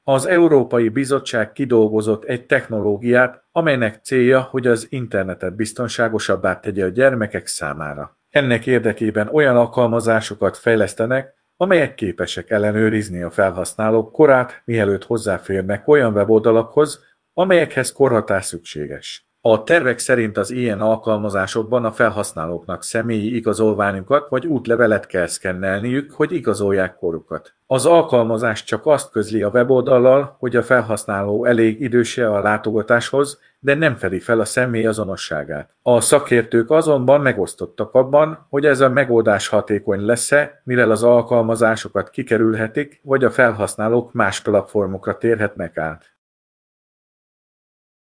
Az Európai Bizottság kidolgozott egy technológiát, amelynek célja, hogy az internetet biztonságosabbá tegye a gyermekek számára. Ennek érdekében olyan alkalmazásokat fejlesztenek, amelyek képesek ellenőrizni a felhasználók korát, mielőtt hozzáférnek olyan weboldalakhoz, amelyekhez korhatár szükséges. A tervek szerint az ilyen alkalmazásokban a felhasználóknak személyi igazolványukat vagy útlevelet kell szkennelniük, hogy igazolják korukat. Az alkalmazás csak azt közli a weboldallal, hogy a felhasználó elég időse a látogatáshoz, de nem fedi fel a személy azonosságát. A szakértők azonban megosztottak abban, hogy ez a megoldás hatékony lesz-e, mivel az alkalmazásokat kikerülhetik, vagy a felhasználók más platformokra térhetnek át.